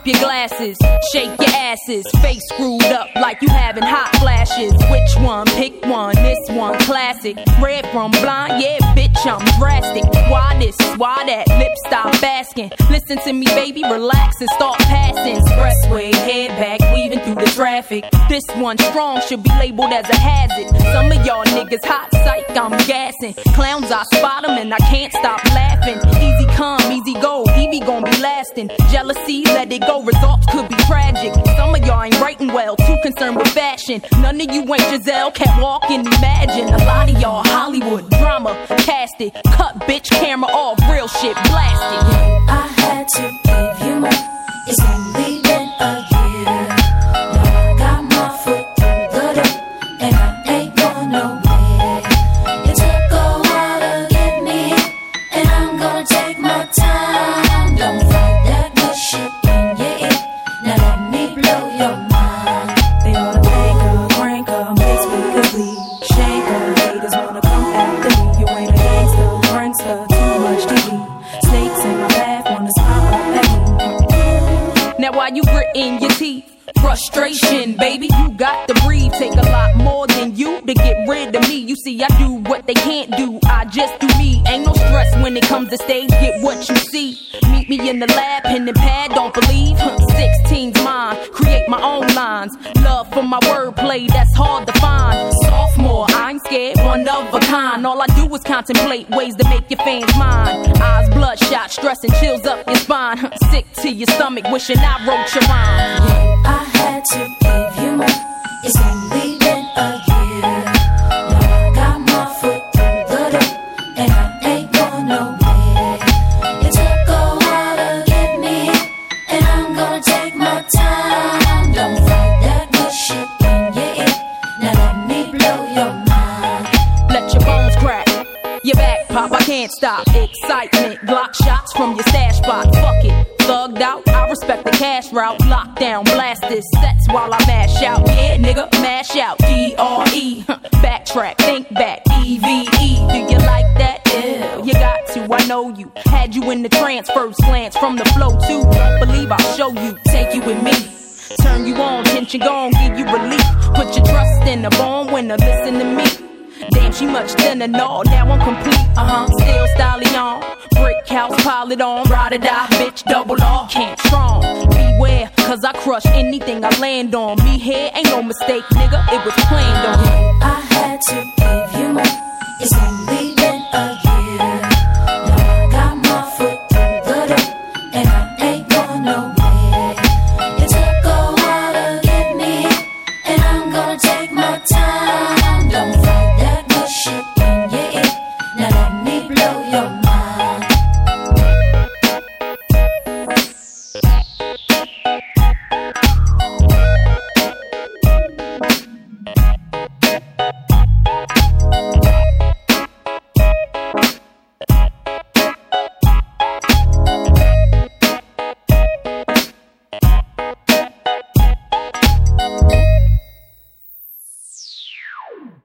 your glasses, shake your asses, face screwed up like you having hot flashes. Which one? Pick one. This one classic. Red from blind, yeah, bitch, I'm drastic. Why this? Why that? Lip stop asking. Listen to me, baby, relax and start passing. Expressway, head back, weaving through the traffic. This one strong should be labeled as a hazard. Some of y'all niggas hot psych, I'm gassing. Clowns, I spot them and I can't stop laughing. Easy come, easy go, Evie gon' be lasting. Jealousy, let it go, results could be tragic. Some of y'all ain't writing well, too concerned with fashion. None of you ain't Giselle, can't walk and imagine. A lot of y'all Hollywood drama, cast it. Cut bitch, camera off, real shit, blast it. I had to give you more. It's only been a year. Now I got my foot through the door, and I ain't going nowhere. It took a while to get me, and I'm gonna take my time. Don't fight that bullshit in your ear. Now let me blow your mind. They ought to make her, crank her, make speakers bleed. Shake her, haters wanna come after me. You ain't a gangster, prankster, too much TV. Snakes in my path, wanna smile up at me. Now while you gritting your teeth, frustration, baby, you got to breathe. Take a lot more than you to get rid of me. You see, I do what they can't do, I just do me. Ain't no stress when it comes to stage, get what you see. Meet me in the lab, pen and pad, don't believe. 16's mine, create my own lines. Love for my wordplay, that's hard to find. Sophomore, I ain't scared, one of a kind. All I do is contemplate ways to make your fans mine. Eyes bloodshot, stress and chills up your spine. Sick to your stomach, wishing I wrote your rhyme. I had to give you more. It's only been a year. Now I got my foot through the door, and I ain't going nowhere. It took a while to get me, and I'm gonna take my time. Don't fight that bullshit in your ear. Now let me blow your mind. Let your bones crack, your back pop, I can't stop. Excitement, Glock shots from your stash spot. Fuck it, thugged out, I respect the cash route. Lockdown, blast this sets while I mash out. Yeah, nigga, mash out, D-R-E. Backtrack, think back, E-V-E. Do you like that? Yeah, you got to, I know you. Had you in the trance, first glance from the flow too. Don't believe I'll show you, take you with me. Turn you on, tension gone, give you relief. Put your trust in the born winner, listen to me. Damn, she much thinner, no, now I'm complete, still stallion. Brick house, pile it on, ride or die, bitch, double off. Can't strong, beware, cause I crush anything I land on. Me here, ain't no mistake, nigga, it was planned on. I had to give you more. It's only